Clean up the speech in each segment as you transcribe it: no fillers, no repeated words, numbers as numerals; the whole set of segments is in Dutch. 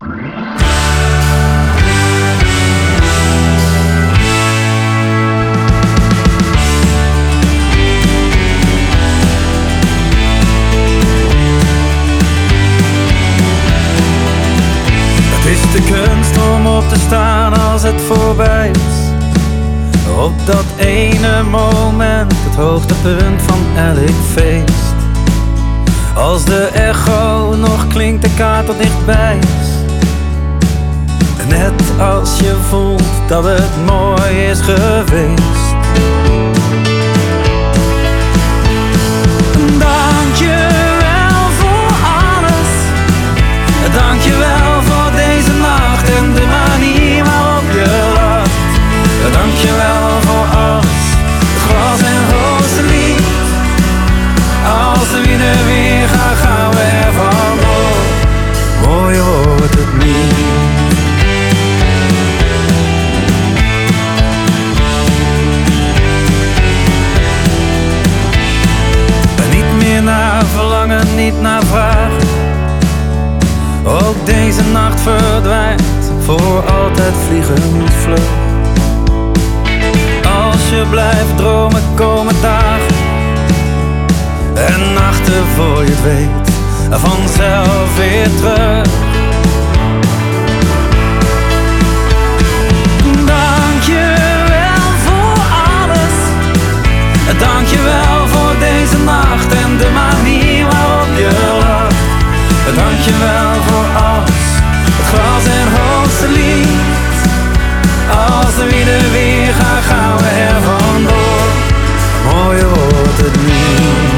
Het is de kunst om op te staan als het voorbij is. Op dat ene moment, het hoogtepunt van elk feest. Als de echo nog klinkt, de kaart tot dichtbij is. Net als je voelt dat het mooi is geweest. Dank je wel voor alles. Dank je wel voor deze nacht en de manier waarop je lacht. Dank je wel voor alles, het glas en rozenlied. Als de wind weer gaat, gaan we er vandoor. Mooier wordt het niet. Niet meer naar verlangen, niet naar vragen. Ook deze nacht verdwijnt, voor altijd vliegend vlug. Als je blijft dromen, komen dagen en nachten voor je het weet, vanzelf weer terug. Dank je wel voor alles. Dank je wel voor deze nacht en de manier waarop je lacht. Dank je wel voor alles, het glas en hoogste lied. Als de wind weer gaat, gaan we er vandoor. Mooier wordt het niet.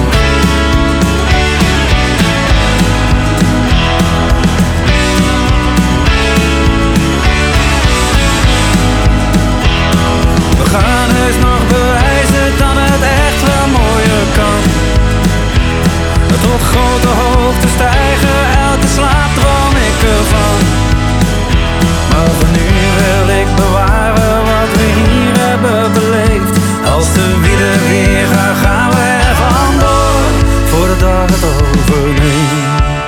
We gaan heus nog bewijzen dat het echt wel mooier kan. Tot grote hoogte stijgen, elke slaap droom ik ervan. Maar voor nu wil ik bewaren wat we hier hebben beleefd. Als de wielen weer gaan, gaan we er vandoor. Voor de dag het overneemt.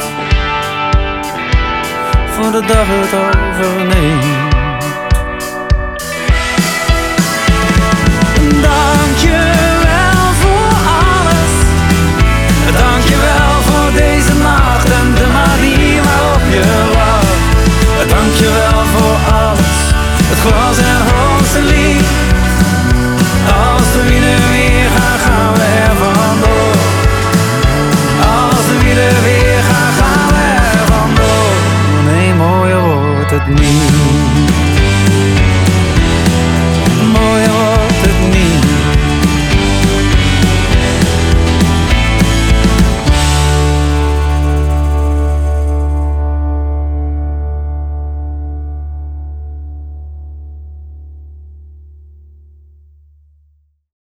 Voor de dag het overneemt. Dank je wel voor alles. Dank je wel voor deze nacht en de manier waarop je lacht. Dank je wel voor alles, het glas en hoogste lied. Als de wielen weer gaan, gaan we er vandoor. Als de wielen weer gaan, gaan we er vandoor. Nee, mooier wordt het niet.